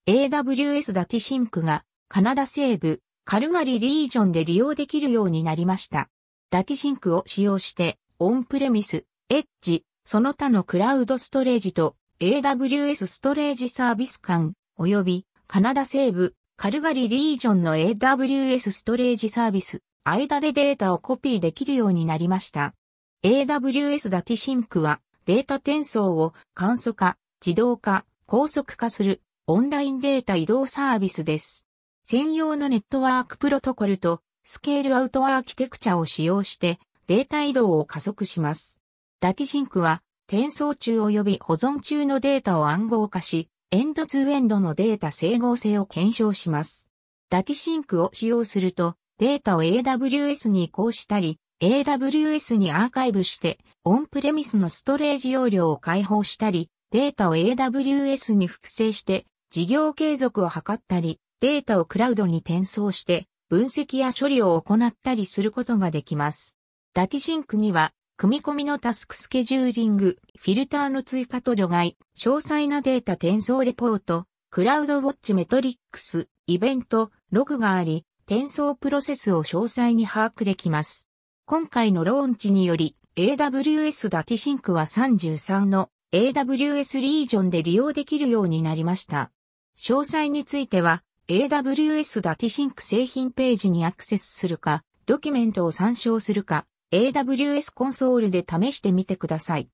AWS ダティシンクがカナダ西部カルガリーリージョンで利用できるようになりました。ダティシンクを使用してオンプレミス、エッジ、その他のクラウドストレージと AWS ストレージサービス間及びカナダ西部カルガリーリージョンの AWS ストレージサービス間でデータをコピーできるようになりました。AWS ダティシンクはデータ転送を簡素化、自動化、高速化するオンラインデータ移動サービスです。専用のネットワークプロトコルとスケールアウトアーキテクチャを使用してデータ移動を加速します。ダティシンクは転送中及び保存中のデータを暗号化し、エンドツーエンドのデータ整合性を検証します。ダティシンクを使用するとデータを AWS に移行したり、AWS にアーカイブしてオンプレミスのストレージ容量を開放したり、データを AWS に複製して事業継続を図ったり、データをクラウドに転送して分析や処理を行ったりすることができます。ダティシンクには、組み込みのタスクスケジューリング、フィルターの追加と除外、詳細なデータ転送レポート、クラウドウォッチメトリックス、イベント、ログがあり、転送プロセスを詳細に把握できます。今回のローンチにより、AWS ダティシンクは33の AWS リージョンで利用できるようになりました。詳細については、AWS ダティシンク製品ページにアクセスするか、ドキュメントを参照するか、AWS コンソールで試してみてください。